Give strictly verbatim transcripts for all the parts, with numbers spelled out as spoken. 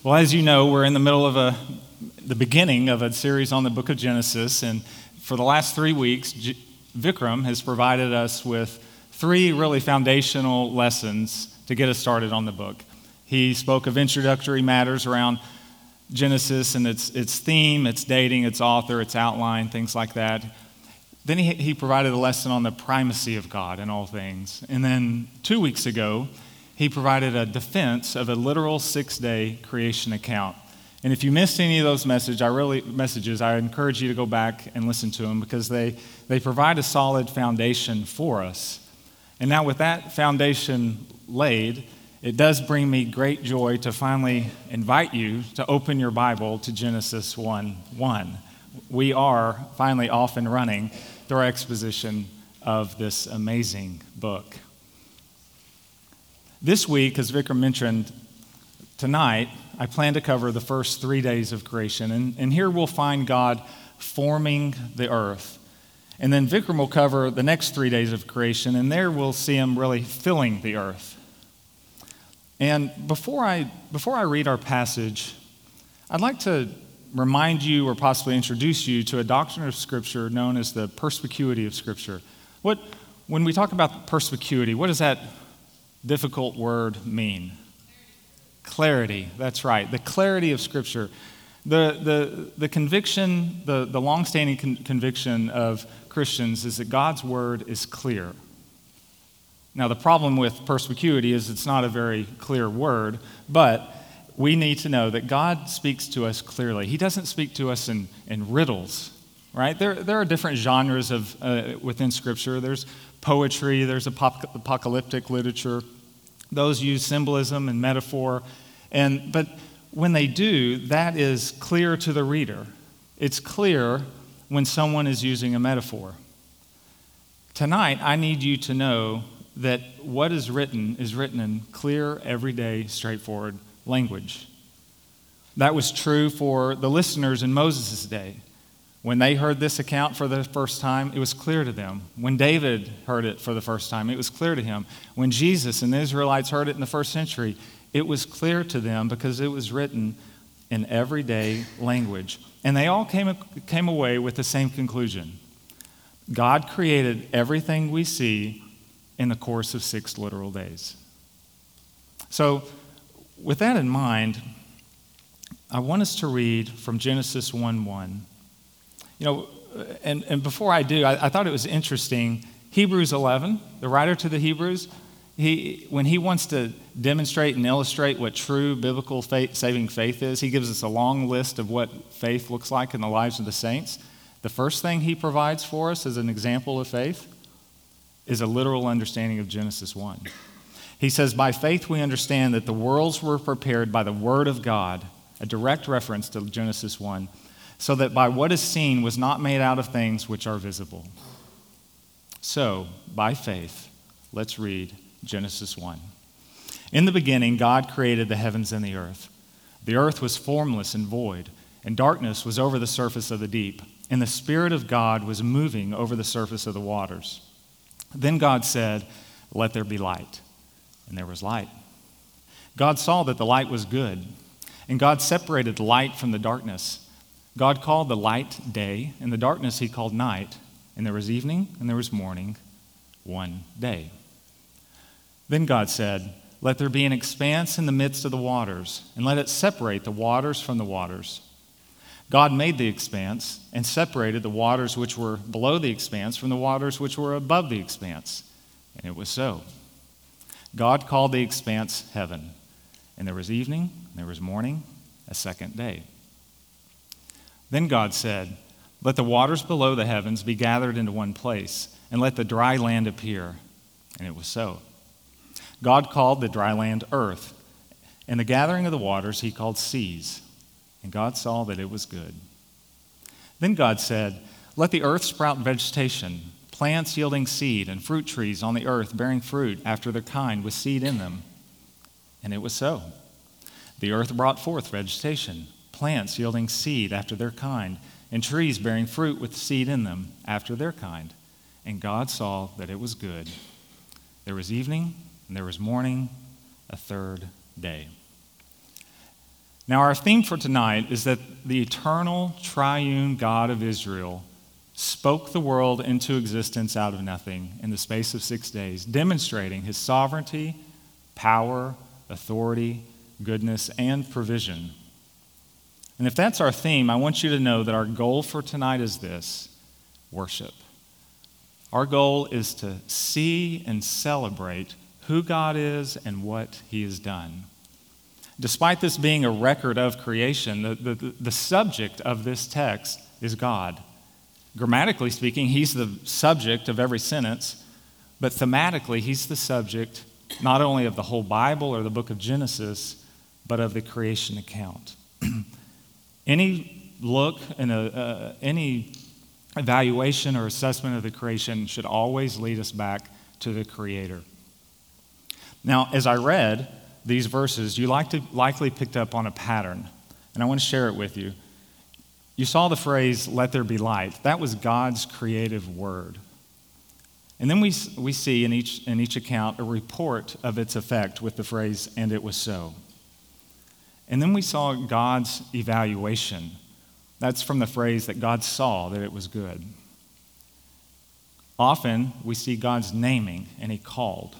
Well, as you know, we're in the middle of a the beginning of a series on the book of Genesis, and for the last three weeks, J- Vikram has provided us with three really foundational lessons to get us started on the book. He spoke of introductory matters around Genesis and its its theme, its dating, its author, its outline, things like that. Then he, he provided a lesson on the primacy of God in all things. And then two weeks ago, he provided a defense of a literal six-day creation account. And if you missed any of those messages, I really messages, I encourage you to go back and listen to them because they, they provide a solid foundation for us. And now with that foundation laid, it does bring me great joy to finally invite you to open your Bible to Genesis one one. We are finally off and running through our exposition of this amazing book. This week, as Vikram mentioned, tonight, I plan to cover the first three days of creation. And, and here we'll find God forming the earth. And then Vikram will cover the next three days of creation, and there we'll see him really filling the earth. And before I before I read our passage, I'd like to remind you or possibly introduce you to a doctrine of Scripture known as the perspicuity of Scripture. What, when we talk about perspicuity, what does that difficult word mean? Clarity, that's right. The clarity of Scripture. The the the conviction, the, the long-standing con- conviction of Christians is that God's word is clear. Now, the problem with perspicuity is it's not a very clear word, but we need to know that God speaks to us clearly. He doesn't speak to us in, in riddles, right? There, there are different genres of uh, within Scripture. There's poetry, there's apop- apocalyptic literature. Those use symbolism and metaphor. And but when they do, that is clear to the reader. It's clear when someone is using a metaphor. Tonight, I need you to know that what is written is written in clear, everyday, straightforward language. That was true for the listeners in Moses' day. When they heard this account for the first time, it was clear to them. When David heard it for the first time, it was clear to him. When Jesus and the Israelites heard it in the first century, it was clear to them because it was written in everyday language. And they all came, came away with the same conclusion. God created everything we see in the course of six literal days. So, with that in mind, I want us to read from Genesis one one. You know, and, and before I do, I, I thought it was interesting. Hebrews eleven, the writer to the Hebrews, he when he wants to demonstrate and illustrate what true biblical faith, saving faith is, he gives us a long list of what faith looks like in the lives of the saints. The first thing he provides for us as an example of faith is a literal understanding of Genesis one. He says, by faith we understand that the worlds were prepared by the word of God, a direct reference to Genesis one, so that by what is seen was not made out of things which are visible. So, by faith, let's read Genesis one. In the beginning, God created the heavens and the earth. The earth was formless and void, and darkness was over the surface of the deep, and the Spirit of God was moving over the surface of the waters. Then God said, let there be light. And there was light. God saw that the light was good, and God separated the light from the darkness. God called the light day, and the darkness he called night, and there was evening and there was morning, one day. Then God said, let there be an expanse in the midst of the waters, and let it separate the waters from the waters. God made the expanse and separated the waters which were below the expanse from the waters which were above the expanse. And it was so. God called the expanse heaven, and there was evening, and there was morning, a second day. Then God said, let the waters below the heavens be gathered into one place, and let the dry land appear. And it was so. God called the dry land earth, and the gathering of the waters he called seas. And God saw that it was good. Then God said, let the earth sprout vegetation, plants yielding seed, and fruit trees on the earth bearing fruit after their kind with seed in them. And it was so. The earth brought forth vegetation, plants yielding seed after their kind, and trees bearing fruit with seed in them after their kind. And God saw that it was good. There was evening, and there was morning, a third day. Now, our theme for tonight is that the eternal triune God of Israel spoke the world into existence out of nothing in the space of six days, demonstrating his sovereignty, power, authority, goodness, and provision. And if that's our theme, I want you to know that our goal for tonight is this: worship. Our goal is to see and celebrate who God is and what he has done. Despite this being a record of creation, the, the, the subject of this text is God. Grammatically speaking, he's the subject of every sentence, but thematically, he's the subject not only of the whole Bible or the book of Genesis, but of the creation account. Any look and uh, any evaluation or assessment of the creation should always lead us back to the Creator. Now, as I read these verses, you likely, likely picked up on a pattern, and I want to share it with you. You saw the phrase, "let there be light." That was God's creative word. And then we, we see in each, in each account a report of its effect with the phrase, "and it was so." And then we saw God's evaluation. That's from the phrase that God saw that it was good. Often we see God's naming, and he called.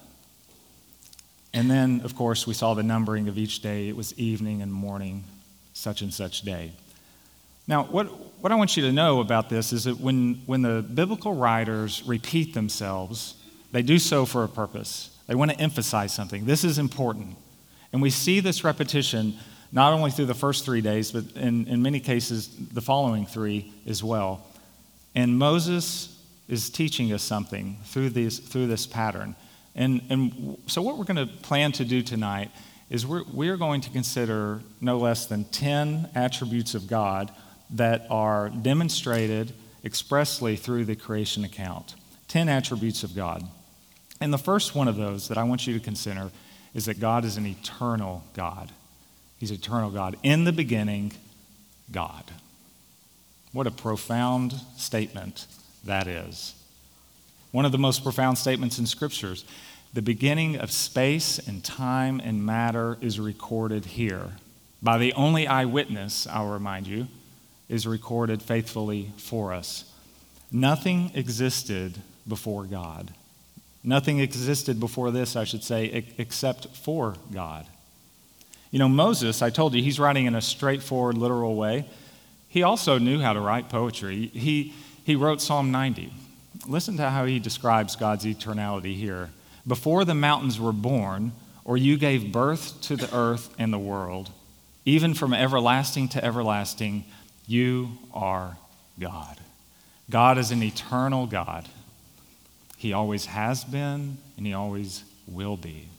And then, of course, we saw the numbering of each day. It was evening and morning, such and such day. Now, what, what I want you to know about this is that when, when the biblical writers repeat themselves, they do so for a purpose. They want to emphasize something. This is important. And we see this repetition not only through the first three days, but in, in many cases, the following three as well. And Moses is teaching us something through, these, through this pattern. And, and so what we're going to plan to do tonight is we're, we're going to consider no less than ten attributes of God that are demonstrated expressly through the creation account. ten attributes of God. And the first one of those that I want you to consider is that God is an eternal God. He's eternal God. In the beginning, God. What a profound statement that is. One of the most profound statements in Scriptures. The beginning of space and time and matter is recorded here. By the only eyewitness, I'll remind you, is recorded faithfully for us. Nothing existed before God. Nothing existed before this, I should say, except for God. You know, Moses, I told you, he's writing in a straightforward, literal way. He also knew how to write poetry. He, he wrote Psalm ninety. Listen to how he describes God's eternality here. "Before the mountains were born, or you gave birth to the earth and the world, even from everlasting to everlasting, you are God." God is an eternal God. He always has been, and he always will be.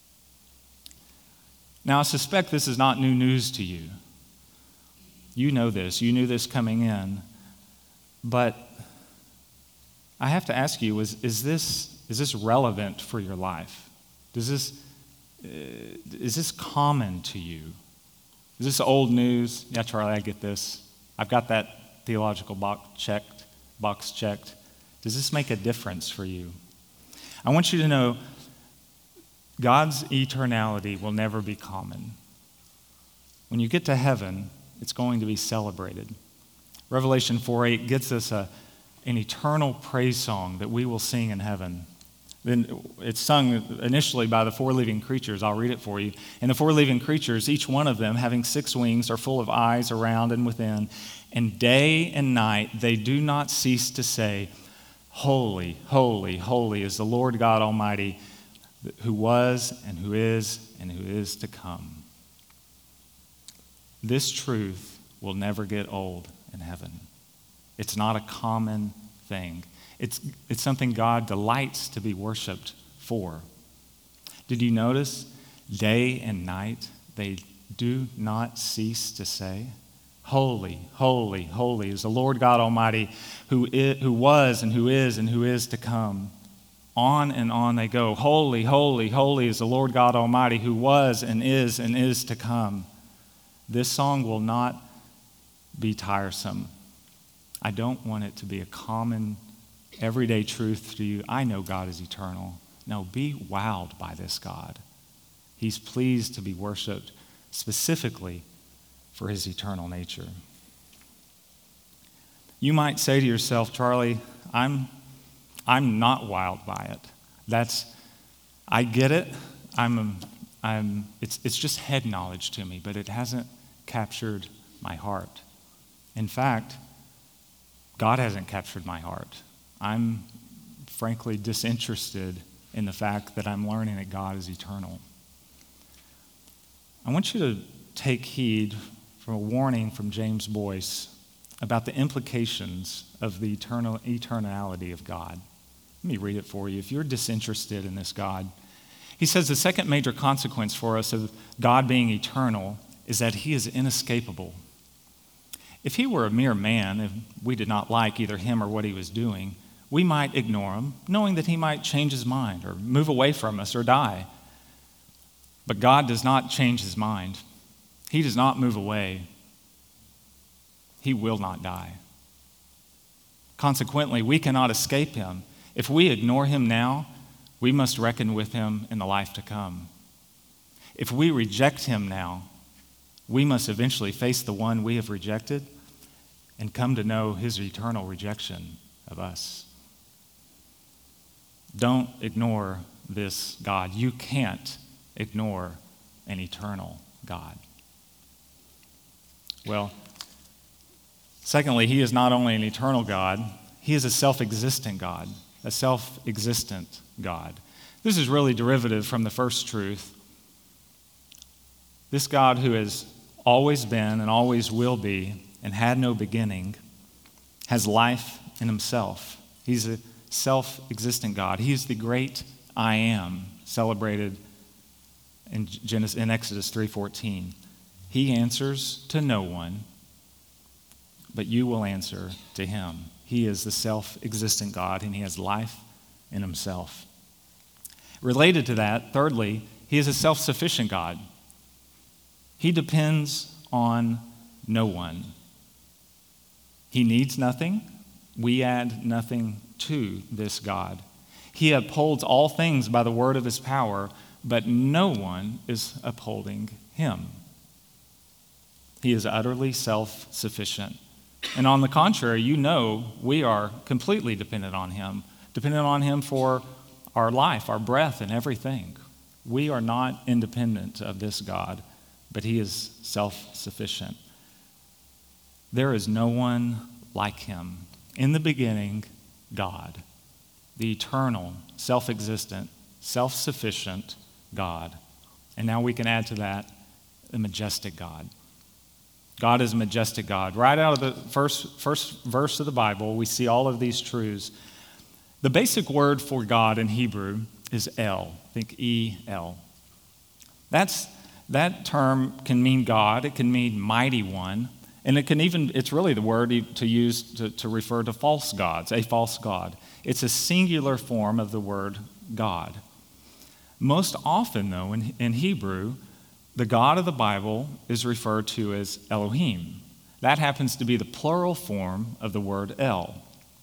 Now, I suspect this is not new news to you. You know this. You knew this coming in. But I have to ask you, is, is, this, is this relevant for your life? Does this, uh, is this common to you? Is this old news? Yeah, Charlie, I get this. I've got that theological box checked. Box checked. Does this make a difference for you? I want you to know God's eternality will never be common. When you get to heaven, it's going to be celebrated. Revelation four eight gets us a, an eternal praise song that we will sing in heaven. Then it's sung initially by the four living creatures. I'll read it for you. And the four living creatures, each one of them having six wings, are full of eyes around and within. And day and night they do not cease to say, "Holy, holy, holy is the Lord God Almighty, who was and who is and who is to come." This truth will never get old in heaven. It's not a common thing. It's, it's something God delights to be worshiped for. Did you notice day and night they do not cease to say, "Holy, holy, holy is the Lord God Almighty, who, is, who was and who is and who is to come." On and on they go. Holy, holy, holy is the Lord God Almighty, who was and is and is to come. This song will not be tiresome. I don't want it to be a common, everyday truth to you. I know God is eternal. No, be wowed by this God. He's pleased to be worshiped specifically for his eternal nature. You might say to yourself, Charlie, I'm I'm not wowed by it. That's I get it. I'm I'm it's it's just head knowledge to me, but it hasn't captured my heart. In fact, God hasn't captured my heart. I'm frankly disinterested in the fact that I'm learning that God is eternal. I want you to take heed from a warning from James Boyce about the implications of the eternal eternality of God. Let me read it for you. If you're disinterested in this God, he says the second major consequence for us of God being eternal is that he is inescapable. If he were a mere man, if we did not like either him or what he was doing, we might ignore him, knowing that he might change his mind or move away from us or die. But God does not change his mind. He does not move away. He will not die. Consequently, we cannot escape him. If we ignore him now, we must reckon with him in the life to come. If we reject him now, we must eventually face the one we have rejected and come to know his eternal rejection of us. Don't ignore this God. You can't ignore an eternal God. Well, secondly, he is not only an eternal God, he is a self-existent God, a self-existent God. This is really derivative from the first truth. This God who has always been and always will be and had no beginning has life in himself. He's a self-existent God. He is the great I am, celebrated in Genesis, in Exodus three fourteen. He answers to no one, but you will answer to him. He is the self-existent God, and he has life in himself. Related to that, thirdly, he is a self-sufficient God. He depends on no one. He needs nothing. We add nothing to this God. He upholds all things by the word of his power, but no one is upholding him. He is utterly self-sufficient. And on the contrary, you know we are completely dependent on him, dependent on him for our life, our breath, and everything. We are not independent of this God, but he is self-sufficient. There is no one like him. In the beginning, God, the eternal, self-existent, self-sufficient God. And now we can add to that the majestic God. God is a majestic God. Right out of the first, first verse of the Bible, we see all of these truths. The basic word for God in Hebrew is El. Think E L. That's, that term can mean God. It can mean mighty one. And it can even, it's really the word to use to, to refer to false gods, a false god. It's a singular form of the word God. Most often, though, in, in Hebrew, the God of the Bible is referred to as Elohim. That happens to be the plural form of the word El.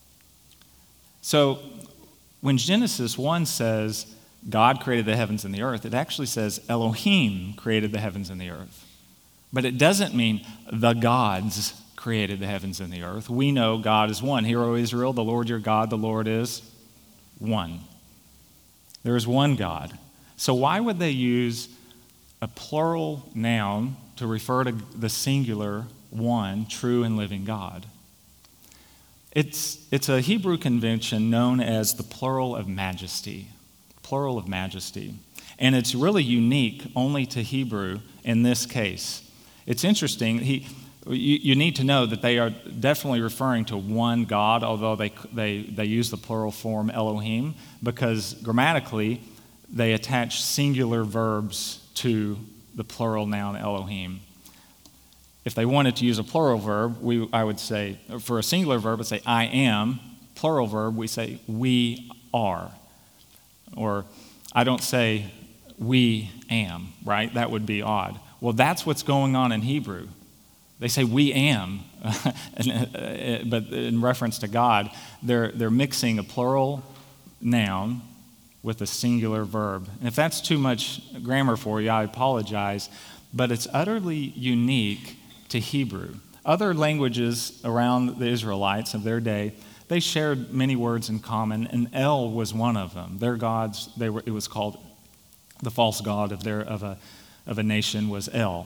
So when Genesis one says God created the heavens and the earth, it actually says Elohim created the heavens and the earth. But it doesn't mean the gods created the heavens and the earth. We know God is one. Hear, O Israel, the Lord your God, the Lord is one. There is one God. So why would they use a plural noun to refer to the singular one, true and living God? It's, it's a Hebrew convention known as the plural of majesty. Plural of majesty. And it's really unique only to Hebrew in this case. It's interesting. He, you, you need to know that they are definitely referring to one God, although they, they, they use the plural form Elohim, because grammatically they attach singular verbs to the plural noun Elohim. If they wanted to use a plural verb, we, I would say, for a singular verb, I'd say I am. Plural verb, we say we are. Or I don't say we am, right? That would be odd. Well, that's what's going on in Hebrew. They say we am, but in reference to God, they're, they're mixing a plural noun with a singular verb. And if that's too much grammar for you, I apologize, but it's utterly unique to Hebrew. Other languages around the Israelites of their day, they shared many words in common, and El was one of them. Their gods, they were, it was called the false god of their of a of a nation was El.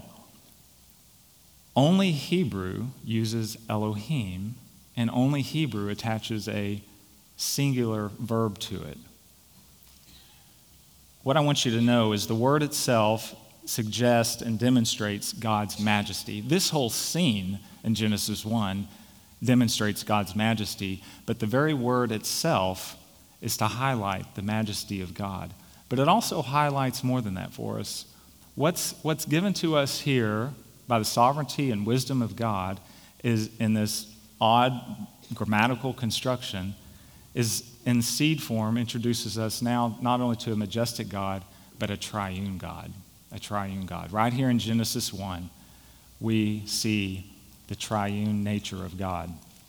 Only Hebrew uses Elohim, and only Hebrew attaches a singular verb to it. What I want you to know is the word itself suggests and demonstrates God's majesty. This whole scene in Genesis one demonstrates God's majesty, but the very word itself is to highlight the majesty of God. But it also highlights more than that for us. What's, what's given to us here by the sovereignty and wisdom of God is in this odd grammatical construction is in seed form introduces us now not only to a majestic God, but a triune God, a triune God. Right here in Genesis one, we see the triune nature of God.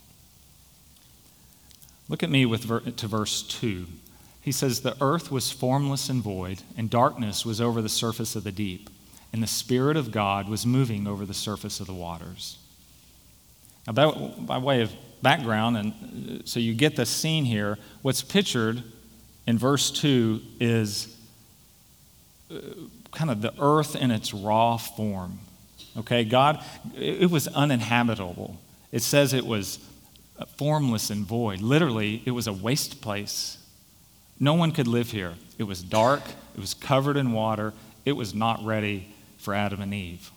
Look at me with ver- to verse two. He says, the earth was formless and void, and darkness was over the surface of the deep, and the Spirit of God was moving over the surface of the waters. Now, that, by way of background, and so you get the scene here, what's pictured in verse two is uh, kind of the earth in its raw form. Okay, God, it was uninhabitable. It says it was formless and void. Literally, it was a waste place. No one could live here. It was dark. It was covered in water. It was not ready for Adam and Eve.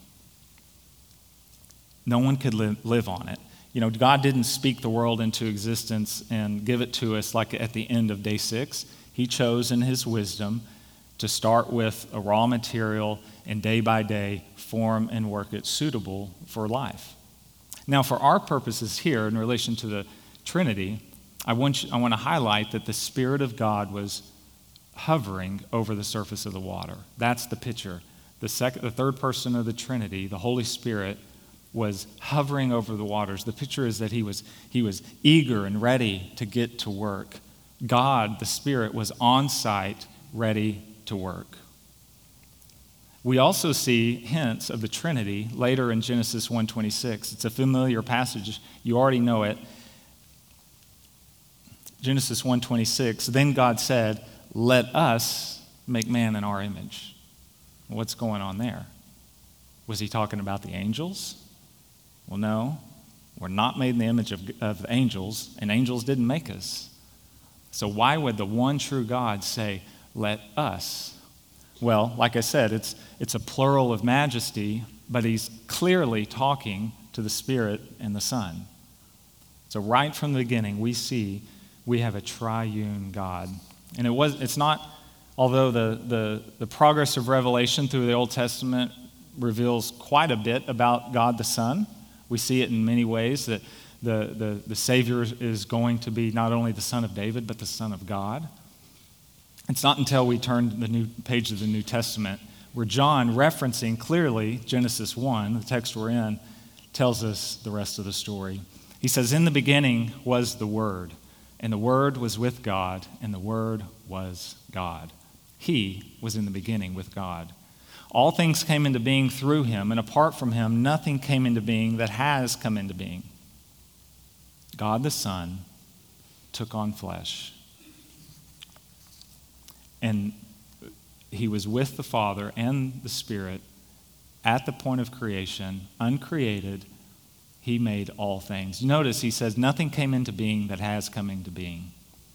No one could live, live on it. You know, God didn't speak the world into existence and give it to us like at the end of day six. He chose in his wisdom to start with a raw material and day by day form and work it suitable for life. Now, for our purposes here in relation to the Trinity, I want you, I want to highlight that the Spirit of God was hovering over the surface of the water. That's the picture. The second, the third person of the Trinity, the Holy Spirit, was hovering over the waters. The picture is that he was he was eager and ready to get to work. God, the Spirit, was on site, ready to work. We also see hints of the Trinity later in Genesis one twenty-six. It's a familiar passage. You already know it. Genesis one twenty-six, then God said, let us make man in our image. What's going on there? Was he talking about the angels? Well, no. We're not made in the image of, of angels, and angels didn't make us. So why would the one true God say, let us? Well, like I said, it's it's a plural of majesty, but he's clearly talking to the Spirit and the Son. So right from the beginning, we see we have a triune God. And it was it's not, although the, the, the progress of revelation through the Old Testament reveals quite a bit about God the Son. We see it in many ways that the, the, the Savior is going to be not only the Son of David, but the Son of God. It's not until we turn to the new page of the New Testament where John, referencing clearly Genesis one, the text we're in, tells us the rest of the story. He says, in the beginning was the Word, and the Word was with God, and the Word was God. He was in the beginning with God. All things came into being through him, and apart from him, nothing came into being that has come into being. God the Son took on flesh. And he was with the Father and the Spirit at the point of creation, uncreated. He made all things. Notice he says nothing came into being that has come into being.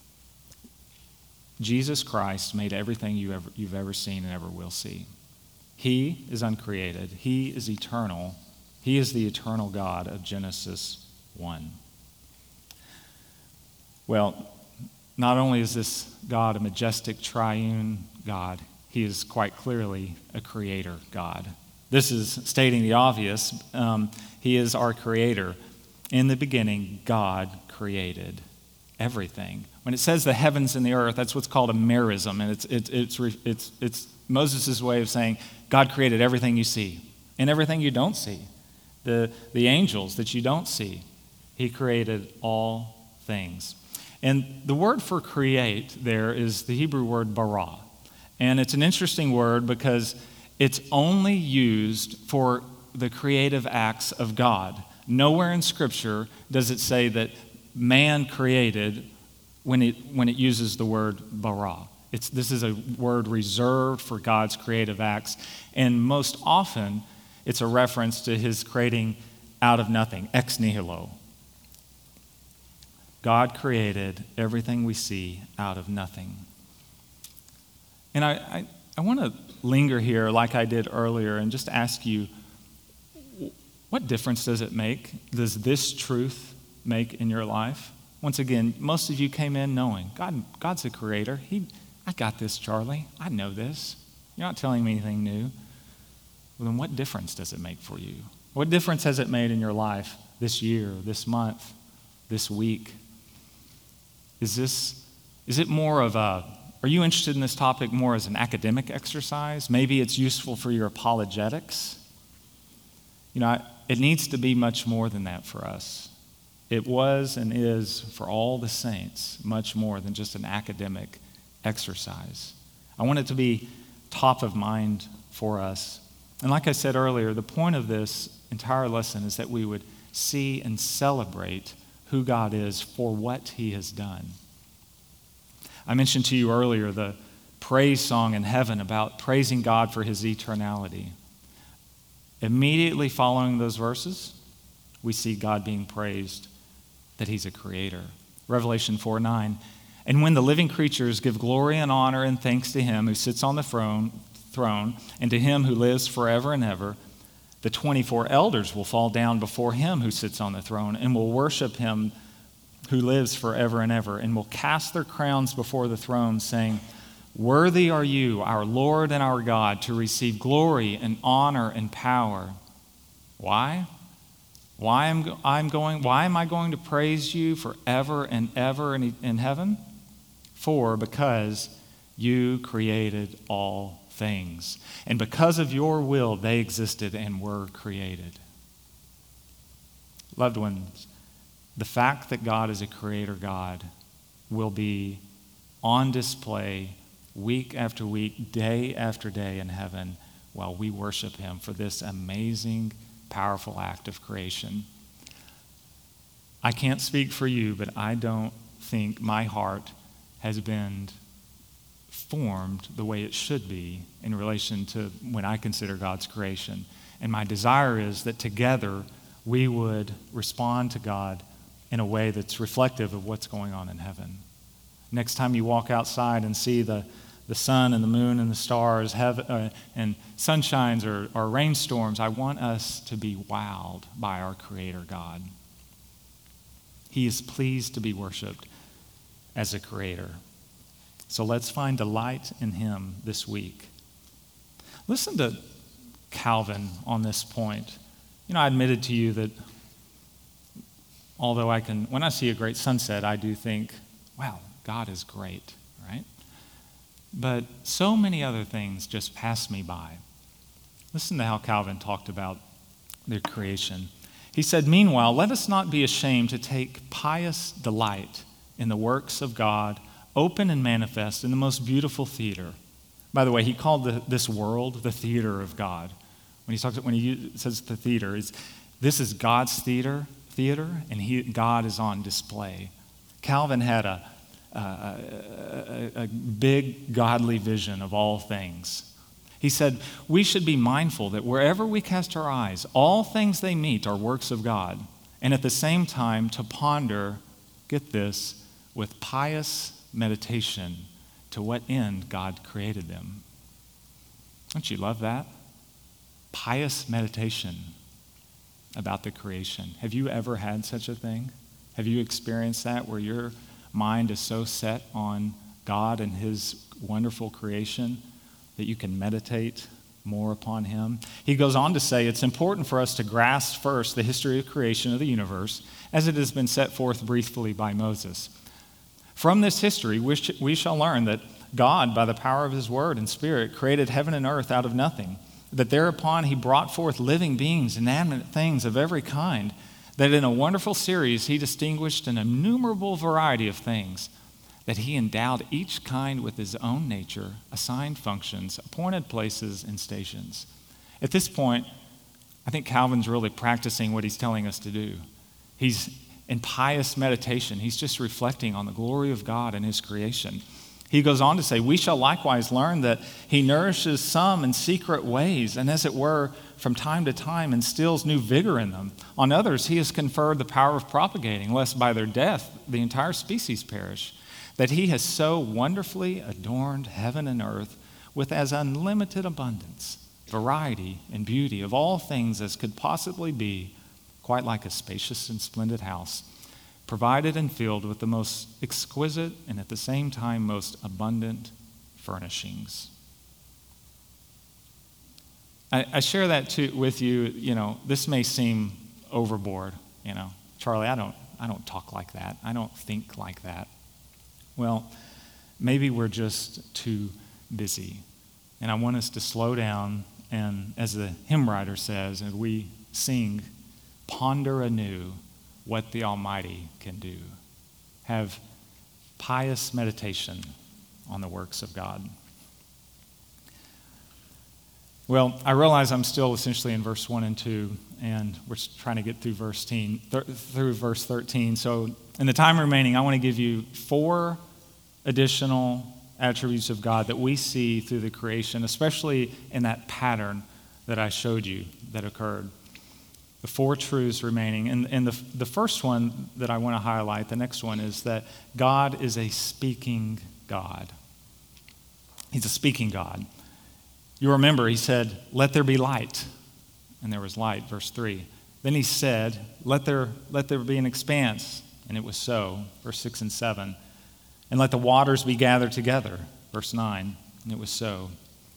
Jesus Christ made everything you ever, you've ever seen and ever will see. He is uncreated. He is eternal. He is the eternal God of Genesis one. Well, not only is this God a majestic triune God, he is quite clearly a creator God. This is stating the obvious. Um, he is our creator. In the beginning, God created everything. When it says the heavens and the earth, that's what's called a merism, and it's it's it's it's it's Moses' way of saying God created everything you see and everything you don't see. The the angels that you don't see, he created all things. And the word for create there is the Hebrew word bara. And it's an interesting word because it's only used for the creative acts of God. Nowhere in Scripture does it say that man created when it, when it uses the word bara. It's, this is a word reserved for God's creative acts, and most often it's a reference to his creating out of nothing, ex nihilo. God created everything we see out of nothing. And I, I, I want to linger here like I did earlier and just ask you, what difference does it make? Does this truth make in your life? Once again, most of you came in knowing God, God's a creator. He, I got this, Charlie. I know this. You're not telling me anything new. Well, then what difference does it make for you? What difference has it made in your life this year, this month, this week? Is this, is it more of a, are you interested in this topic more as an academic exercise? Maybe it's useful for your apologetics. You know, I, it needs to be much more than that for us. It was and is for all the saints much more than just an academic exercise. I want it to be top of mind for us. And like I said earlier, the point of this entire lesson is that we would see and celebrate who God is for what he has done. I mentioned to you earlier the praise song in heaven about praising God for his eternality. Immediately following those verses, we see God being praised that he's a creator. Revelation four nine, and when the living creatures give glory and honor and thanks to him who sits on the throne, throne and to him who lives forever and ever, the twenty-four elders will fall down before him who sits on the throne and will worship him who lives forever and ever, and will cast their crowns before the throne, saying, worthy are you, our Lord and our God, to receive glory and honor and power. Why? Why am I'm going? Why am I going to praise you forever and ever in, in heaven? For because you created all things, and because of your will they existed and were created. Loved ones, the fact that God is a creator God will be on display week after week, day after day in heaven while we worship him for this amazing, powerful act of creation. I can't speak for you, but I don't think my heart has been formed the way it should be in relation to when I consider God's creation. And my desire is that together we would respond to God in a way that's reflective of what's going on in heaven. Next time you walk outside and see the, the sun and the moon and the stars have, uh, and sunshines or, or rainstorms, I want us to be wowed by our Creator God. He is pleased to be worshiped as a creator. So let's find delight in him this week. Listen to Calvin on this point. You know, I admitted to you that although I can, when I see a great sunset, I do think, wow, God is great, right? But so many other things just pass me by. Listen to how Calvin talked about their creation. He said, meanwhile, let us not be ashamed to take pious delight in the works of God, open and manifest in the most beautiful theater. By the way, he called the, this world the theater of God. When he talks, when he says the theater, is this is God's theater, theater, and he, God is on display. Calvin had a, a, a, a big godly vision of all things. He said, we should be mindful that wherever we cast our eyes, all things they meet are works of God, and at the same time to ponder, get this, with pious meditation to what end God created them. Don't you love that? Pious meditation about the creation. Have you ever had such a thing? Have you experienced that where your mind is so set on God and his wonderful creation that you can meditate more upon him? He goes on to say it's important for us to grasp first the history of creation of the universe as it has been set forth briefly by Moses. From this history, we, sh- we shall learn that God, by the power of his word and spirit, created heaven and earth out of nothing, that thereupon he brought forth living beings, inanimate things of every kind, that in a wonderful series he distinguished an innumerable variety of things, that he endowed each kind with his own nature, assigned functions, appointed places and stations. At this point, I think Calvin's really practicing what he's telling us to do. He's in pious meditation. He's just reflecting on the glory of God and his creation. He goes on to say, we shall likewise learn that he nourishes some in secret ways, and as it were, from time to time instills new vigor in them. On others he has conferred the power of propagating, lest by their death the entire species perish. That he has so wonderfully adorned heaven and earth with as unlimited abundance, variety, and beauty of all things as could possibly be, quite like a spacious and splendid house, provided and filled with the most exquisite and at the same time most abundant furnishings. I, I share that too with you. You know, this may seem overboard. You know, Charlie, I don't, I don't talk like that. I don't think like that. Well, maybe we're just too busy, and I want us to slow down. And as the hymn writer says, and we sing, ponder anew what the Almighty can do. Have pious meditation on the works of God. Well, I realize I'm still essentially in verse one and two, and we're trying to get through verse thirteen, through verse thirteen. So in the time remaining, I want to give you four additional attributes of God that we see through the creation, especially in that pattern that I showed you that occurred. The four truths remaining. And, and the, the first one that I want to highlight, the next one, is that God is a speaking God. He's a speaking God. You remember, he said, let there be light. And there was light, verse three. Then he said, let there, let there be an expanse. And it was so, verse six and seven. And let the waters be gathered together, verse nine. And it was so.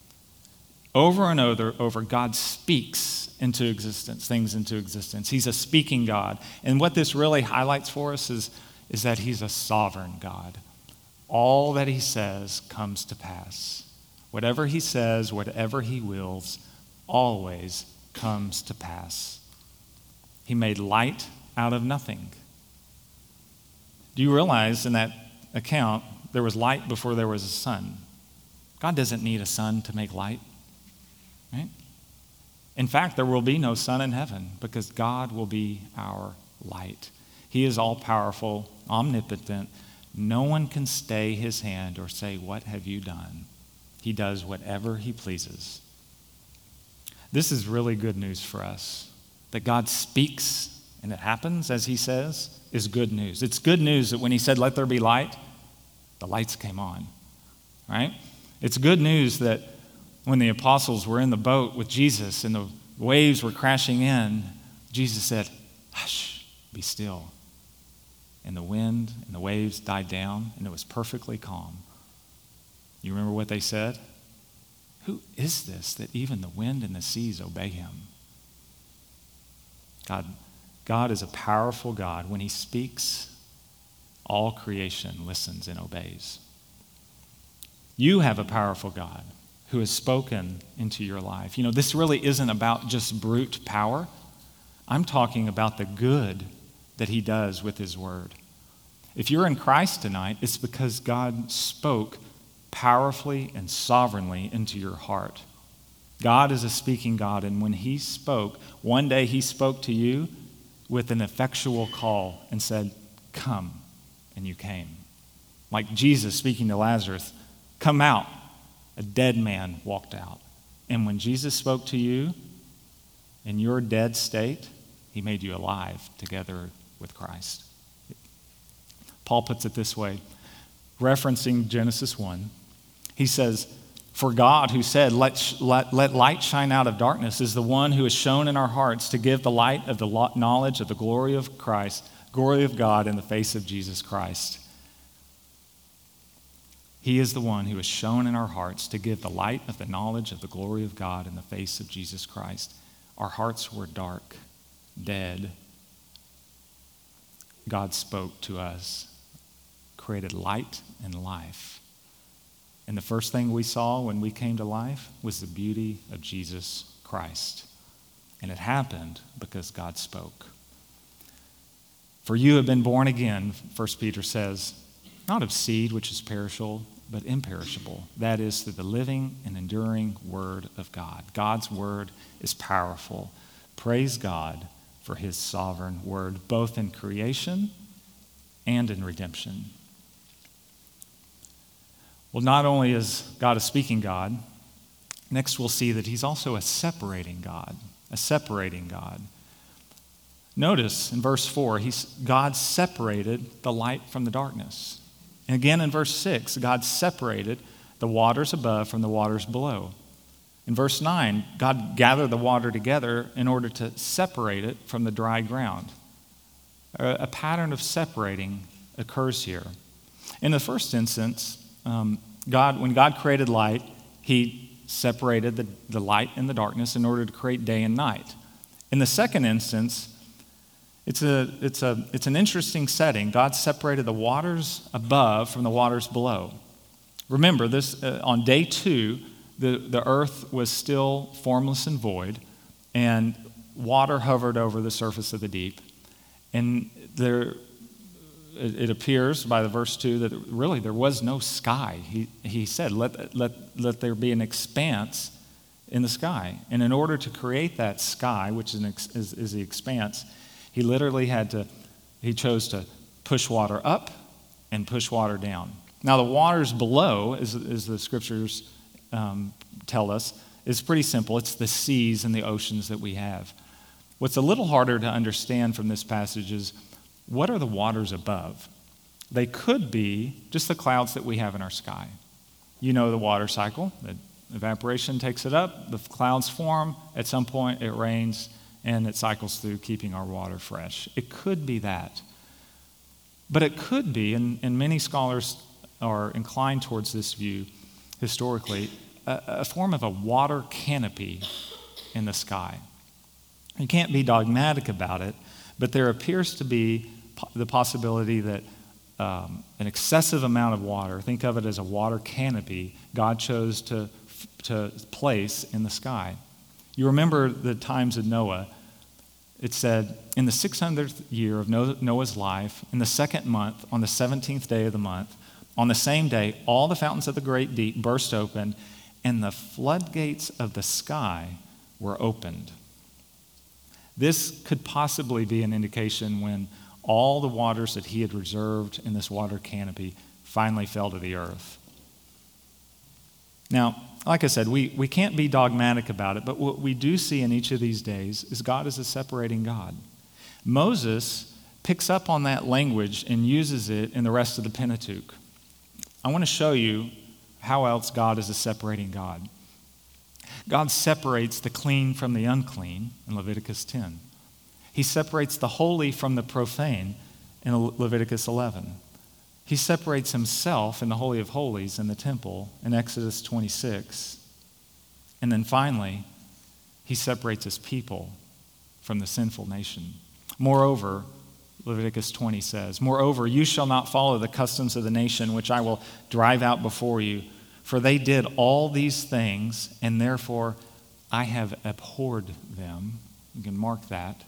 Over and over, over, God speaks into existence, things into existence. He's a speaking God. And what this really highlights for us is, is that he's a sovereign God. All that he says comes to pass. Whatever he says, whatever he wills, always comes to pass. He made light out of nothing. Do you realize in that account there was light before there was a sun? God doesn't need a sun to make light. Right? In fact, there will be no sun in heaven because God will be our light. He is all-powerful, omnipotent. No one can stay his hand or say, what have you done? He does whatever he pleases. This is really good news for us. That God speaks and it happens as he says is good news. It's good news that when he said, let there be light, the lights came on. Right? It's good news that when the apostles were in the boat with Jesus and the waves were crashing in, Jesus said, hush, be still. And the wind and the waves died down, and it was perfectly calm. You remember what they said? Who is this that even the wind and the seas obey him? God, God is a powerful God. When he speaks, all creation listens and obeys. You have a powerful God who has spoken into your life. You know, this really isn't about just brute power. I'm talking about the good that he does with his word. If you're in Christ tonight, it's because God spoke powerfully and sovereignly into your heart. God is a speaking God, and when he spoke, one day he spoke to you with an effectual call and said, come, and you came. Like Jesus speaking to Lazarus, come out. A dead man walked out. And when Jesus spoke to you in your dead state, he made you alive together with Christ. Paul puts it this way, referencing Genesis one. He says, for God who said, let, let, let light shine out of darkness, is the one who has shown in our hearts to give the light of the knowledge of the glory of Christ, glory of God in the face of Jesus Christ. He is the one who has shown in our hearts to give the light of the knowledge of the glory of God in the face of Jesus Christ. Our hearts were dark, dead. God spoke to us, created light and life. And the first thing we saw when we came to life was the beauty of Jesus Christ. And it happened because God spoke. For you have been born again, First Peter says, not of seed which is perishable, but imperishable. That is through the living and enduring word of God. God's word is powerful. Praise God for his sovereign word, both in creation and in redemption. Well, not only is God a speaking God, next we'll see that he's also a separating God, a separating God. Notice in verse four, he's, God separated the light from the darkness. And again in verse six, God separated the waters above from the waters below. In verse nine, God gathered the water together in order to separate it from the dry ground. A, a pattern of separating occurs here. In the first instance, um, God, when God created light, he separated the, the light and the darkness in order to create day and night. In the second instance, it's a it's a it's an interesting setting. God separated the waters above from the waters below. Remember this uh, on day two, the, the earth was still formless and void, and water hovered over the surface of the deep. And there it, it appears by the verse two that really there was no sky. He he said, let let let there be an expanse in the sky. And in order to create that sky, which is, an ex, is, is the expanse, he literally had to, he chose to push water up and push water down. Now the waters below, as, as the scriptures um, tell us, is pretty simple. It's the seas and the oceans that we have. What's a little harder to understand from this passage is, what are the waters above? They could be just the clouds that we have in our sky. You know the water cycle. The evaporation takes it up, the clouds form, at some point it rains, and it cycles through, keeping our water fresh. It could be that. But it could be, and, and many scholars are inclined towards this view historically, a, a form of a water canopy in the sky. You can't be dogmatic about it, but there appears to be the possibility that um, an excessive amount of water, think of it as a water canopy, God chose to, to place in the sky. You remember the times of Noah. It said, in the six hundredth year of Noah's life, in the second month, on the seventeenth day of the month, on the same day, all the fountains of the great deep burst open, and the floodgates of the sky were opened. This could possibly be an indication when all the waters that he had reserved in this water canopy finally fell to the earth. Now, like I said, we, we can't be dogmatic about it, but what we do see in each of these days is God is a separating God. Moses picks up on that language and uses it in the rest of the Pentateuch. I want to show you how else God is a separating God. God separates the clean from the unclean in Leviticus ten. He separates the holy from the profane in Leviticus eleven. He separates himself in the Holy of Holies in the temple in Exodus twenty-six. And then finally, he separates his people from the sinful nation. Moreover, Leviticus twenty says, moreover, you shall not follow the customs of the nation which I will drive out before you, for they did all these things, and therefore I have abhorred them. You can mark that.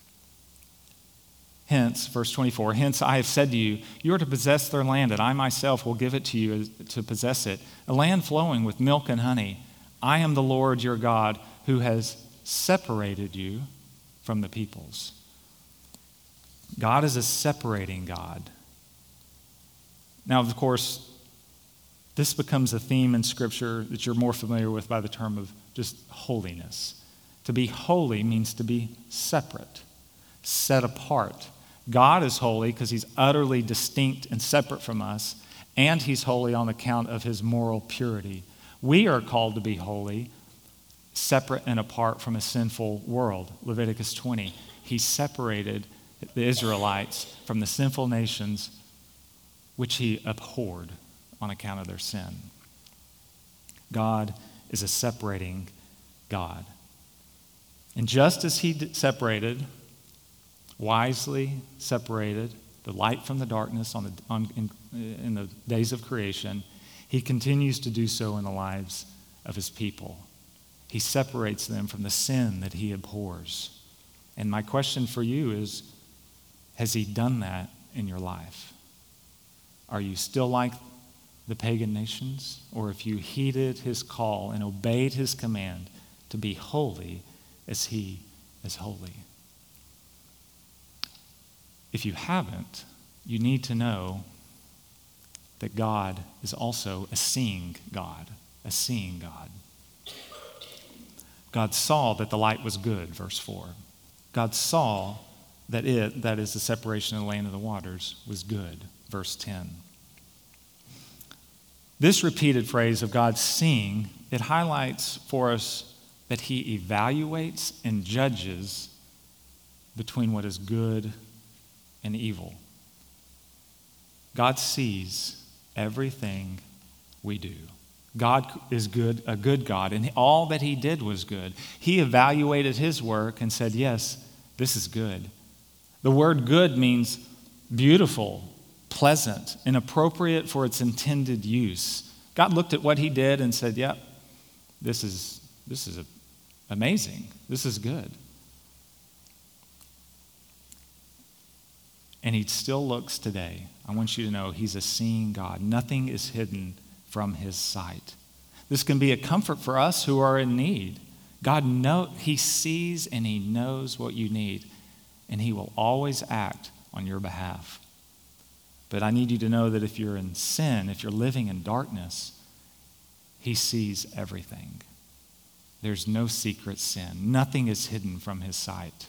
Hence, verse twenty-four, hence I have said to you, you are to possess their land, and I myself will give it to you to possess it, a land flowing with milk and honey. I am the Lord your God, who has separated you from the peoples. God is a separating God. Now, of course, this becomes a theme in Scripture that you're more familiar with by the term of just holiness. To be holy means to be separate, set apart. God is holy because he's utterly distinct and separate from us, and he's holy on account of his moral purity. We are called to be holy, separate and apart from a sinful world. Leviticus twenty, he separated the Israelites from the sinful nations which he abhorred on account of their sin. God is a separating God. And just as he separated wisely separated the light from the darkness on the, on, in, in the days of creation, he continues to do so in the lives of his people. He separates them from the sin that he abhors. And my question for you is, has he done that in your life? Are you still like the pagan nations? Or if you heeded his call and obeyed his command to be holy as he as holy. If you haven't, you need to know that God is also a seeing God, a seeing God. God saw that the light was good, verse four. God saw that it, that is the separation of the land and the waters, was good, verse ten. This repeated phrase of God seeing, it highlights for us that he evaluates and judges between what is good and evil. God sees everything we do. God is good, a good God, and all that he did was good. He evaluated his work and said, yes, this is good. The word good means beautiful, pleasant, and appropriate for its intended use. God looked at what he did and said, yep, this is, this is amazing. This is good. And he still looks today. I want you to know he's a seeing God. Nothing is hidden from his sight. This can be a comfort for us who are in need. God know he sees and he knows what you need, and he will always act on your behalf. But I need you to know that if you're in sin, if you're living in darkness, he sees everything. There's no secret sin. Nothing is hidden from his sight.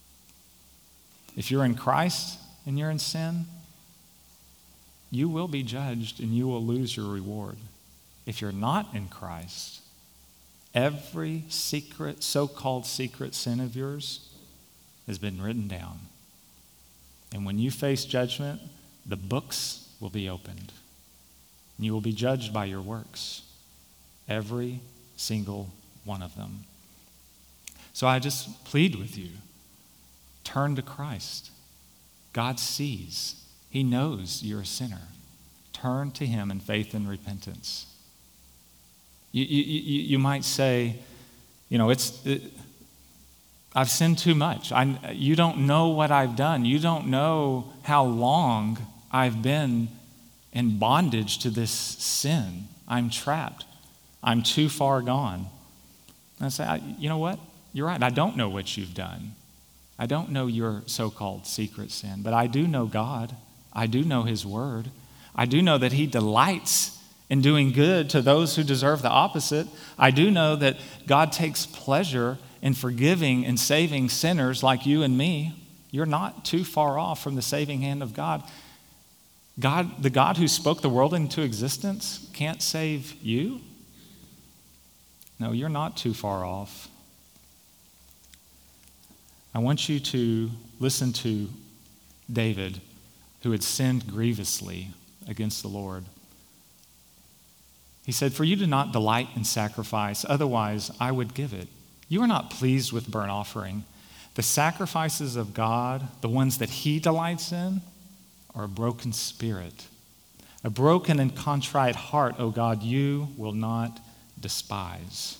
If you're in Christ and you're in sin, you will be judged and you will lose your reward. If you're not in Christ, every secret, so-called secret sin of yours has been written down. And when you face judgment, the books will be opened. And you will be judged by your works. Every single one of them. So I just plead with you, turn to Christ. God sees. He knows you're a sinner. Turn to him in faith and repentance. You, you, you, you might say, you know, it's it, I've sinned too much. I, you don't know what I've done. You don't know how long I've been in bondage to this sin. I'm trapped. I'm too far gone. And I say, I, you know what? You're right. I don't know what you've done. I don't know your so-called secret sin, but I do know God. I do know his word. I do know that he delights in doing good to those who deserve the opposite. I do know that God takes pleasure in forgiving and saving sinners like you and me. You're not too far off from the saving hand of God. God, the God who spoke the world into existence can't save you? No, you're not too far off. I want you to listen to David, who had sinned grievously against the Lord. He said, "For you do not delight in sacrifice, otherwise I would give it. You are not pleased with burnt offering. The sacrifices of God, the ones that he delights in, are a broken spirit. A broken and contrite heart, O God, you will not despise."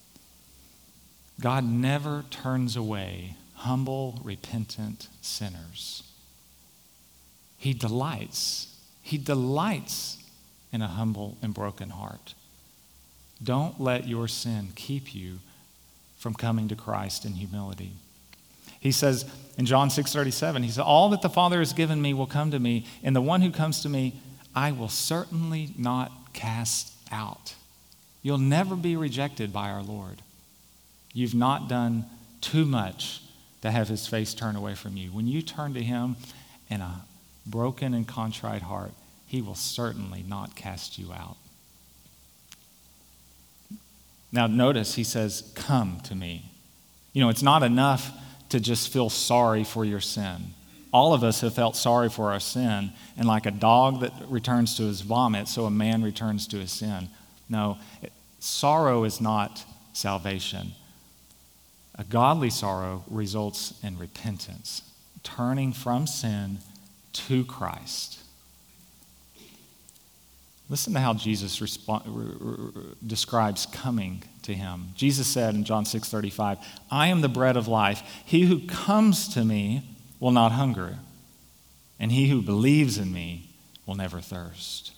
God never turns away humble, repentant sinners. He delights. He delights in a humble and broken heart. Don't let your sin keep you from coming to Christ in humility. He says in John six thirty-seven, he says, "All that the Father has given me will come to me, and the one who comes to me, I will certainly not cast out." You'll never be rejected by our Lord. You've not done too much to have his face turn away from you. When you turn to him in a broken and contrite heart, he will certainly not cast you out. Now notice he says, "Come to me." You know, it's not enough to just feel sorry for your sin. All of us have felt sorry for our sin, and like a dog that returns to his vomit, so a man returns to his sin. No, it, sorrow is not salvation. A godly sorrow results in repentance, turning from sin to Christ. Listen to how Jesus respo- r- r- describes coming to him. Jesus said in John six thirty-five, "I am the bread of life. He who comes to me will not hunger, and he who believes in me will never thirst."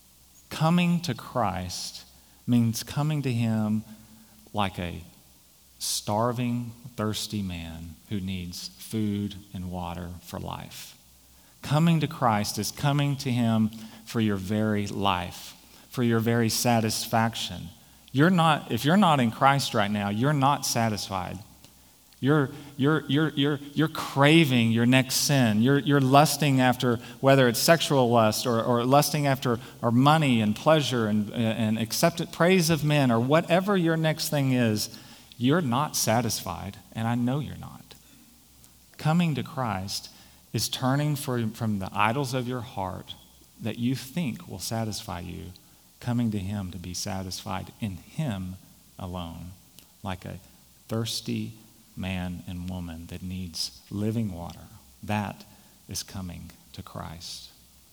Coming to Christ means coming to him like a starving, thirsty man who needs food and water for life. Coming to Christ is coming to him for your very life, for your very satisfaction. You're not, if you're not in Christ right now, you're not satisfied. You're, you're, you're, you're, you're craving your next sin. You're, you're lusting after, whether it's sexual lust or, or lusting after or money and pleasure and, and accepted praise of men or whatever your next thing is. You're not satisfied, and I know you're not. Coming to Christ is turning for, from the idols of your heart that you think will satisfy you, coming to him to be satisfied in him alone, like a thirsty man and woman that needs living water. That is coming to Christ.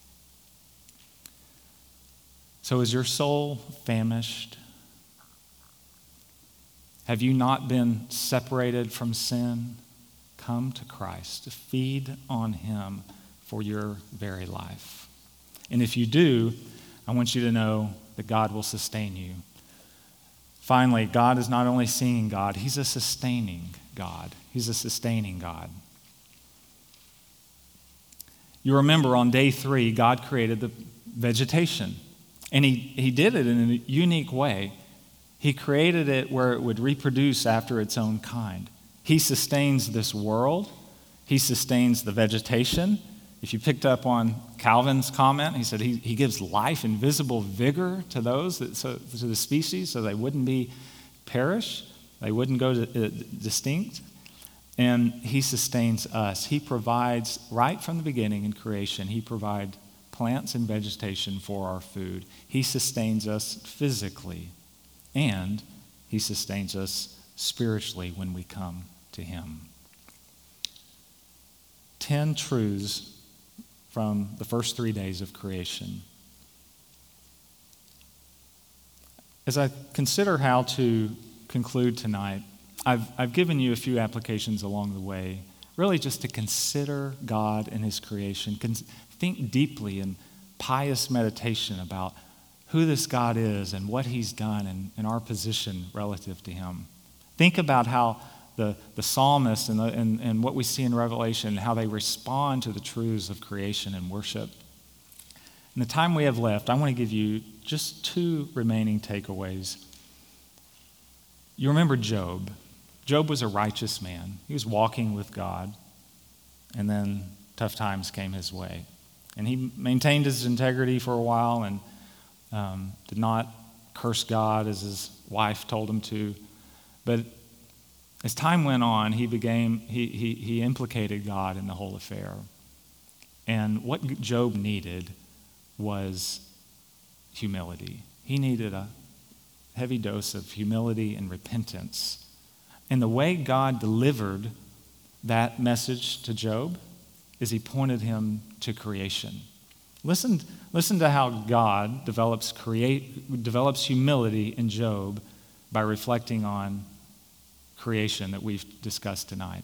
So is your soul famished? Have you not been separated from sin? Come to Christ. Feed on him for your very life. And if you do, I want you to know that God will sustain you. Finally, God is not only seeing God, he's a sustaining God. He's a sustaining God. You remember on day three, God created the vegetation. And he, he did it in a unique way. He created it where it would reproduce after its own kind. He sustains this world. He sustains the vegetation. If you picked up on Calvin's comment, he said he, he gives life and visible vigor to those, that, so, to the species, so they wouldn't be perish. They wouldn't go to, uh, distinct. And he sustains us. He provides, right from the beginning in creation, he provides plants and vegetation for our food. He sustains us physically. And he sustains us spiritually when we come to him. Ten truths from the first three days of creation. As I consider how to conclude tonight, I've, I've given you a few applications along the way, really just to consider God and his creation. Con- think deeply in pious meditation about who this God is and what he's done and, and our position relative to him. Think about how the, the psalmist and, the, and, and what we see in Revelation, how they respond to the truths of creation and worship. In the time we have left, I want to give you just two remaining takeaways. You remember Job. Job was a righteous man. He was walking with God, and then tough times came his way. And he maintained his integrity for a while and um, did not curse God as his wife told him to. But as time went on, he became he, he he implicated God in the whole affair. And what Job needed was humility. He needed a heavy dose of humility and repentance. And the way God delivered that message to Job is he pointed him to creation. Listen, listen to how God develops create develops humility in Job by reflecting on creation that we've discussed tonight.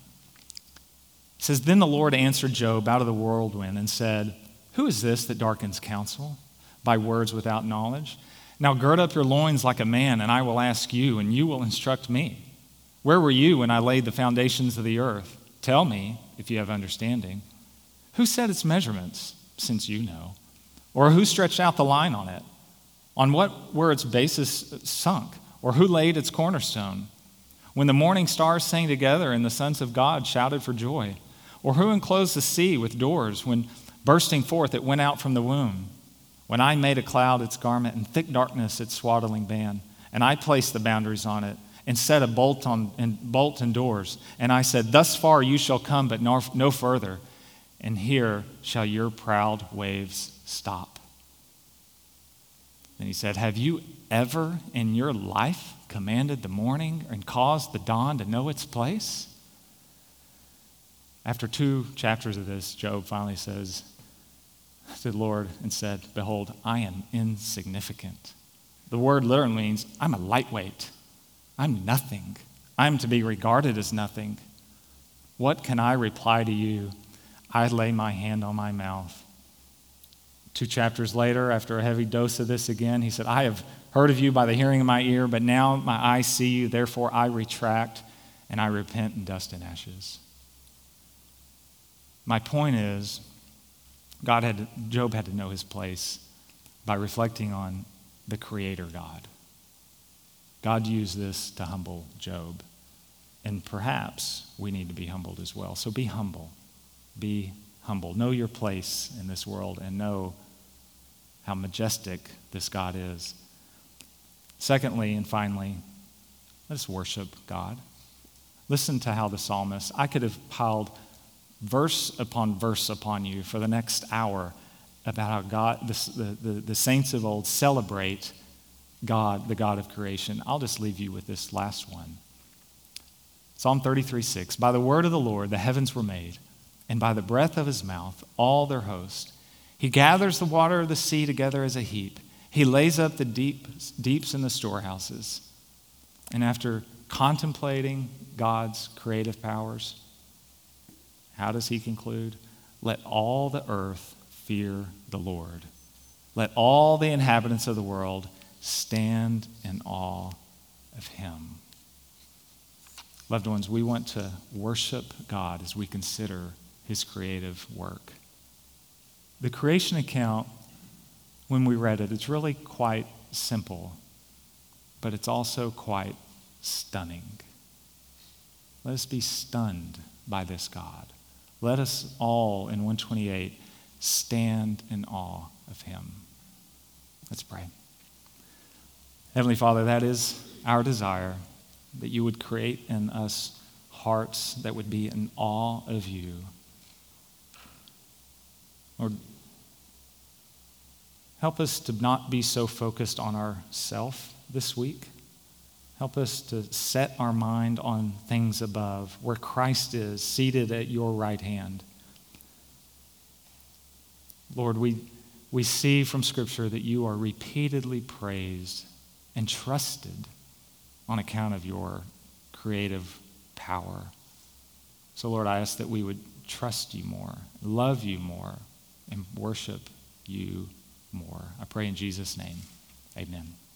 It says, "Then the Lord answered Job out of the whirlwind and said, 'Who is this that darkens counsel by words without knowledge? Now gird up your loins like a man, and I will ask you, and you will instruct me. Where were you when I laid the foundations of the earth? Tell me, if you have understanding. Who set its measurements, since you know? Or who stretched out the line on it? On what were its bases sunk? Or who laid its cornerstone? When the morning stars sang together and the sons of God shouted for joy? Or who enclosed the sea with doors when bursting forth it went out from the womb? When I made a cloud its garment and thick darkness its swaddling band, and I placed the boundaries on it and set a bolt on and bolt and doors, and I said, thus far you shall come, but no, no further, and here shall your proud waves stop.' And he said, have you ever in your life commanded the morning and caused the dawn to know its place?" After two chapters of this, Job finally says to the Lord and said, "Behold, I am insignificant." The word literally means I'm a lightweight. I'm nothing. I'm to be regarded as nothing. What can I reply to you? I lay my hand on my mouth. Two chapters later, after a heavy dose of this again, he said, "I have heard of you by the hearing of my ear, but now my eyes see you, therefore I retract and I repent in dust and ashes. My point is, God had, Job had to know his place by reflecting on the Creator God. God used this to humble Job. And perhaps we need to be humbled as well. So be humble. Be humble. Know your place in this world and know how majestic this God is. Secondly and finally, let's worship God. Listen to how the psalmist, I could have piled verse upon verse upon you for the next hour about how God, the, the, the saints of old celebrate God, the God of creation. I'll just leave you with this last one. Psalm thirty-three six, by the word of the Lord the heavens were made, and by the breath of his mouth all their host. He gathers the water of the sea together as a heap. He lays up the deep, deeps in the storehouses. And after contemplating God's creative powers, how does he conclude? Let all the earth fear the Lord. Let all the inhabitants of the world stand in awe of him. Loved ones, we want to worship God as we consider his creative work. The creation account, when we read it, it's really quite simple, but it's also quite stunning. Let us be stunned by this God. Let us all in one twenty-eight stand in awe of him. Let's pray. Heavenly Father, that is our desire, that you would create in us hearts that would be in awe of you. Lord, help us to not be so focused on ourself this week. Help us to set our mind on things above, where Christ is, seated at your right hand. Lord, we, we see from Scripture that you are repeatedly praised and trusted on account of your creative power. So, Lord, I ask that we would trust you more, love you more, and worship you more. I pray in Jesus' name, amen.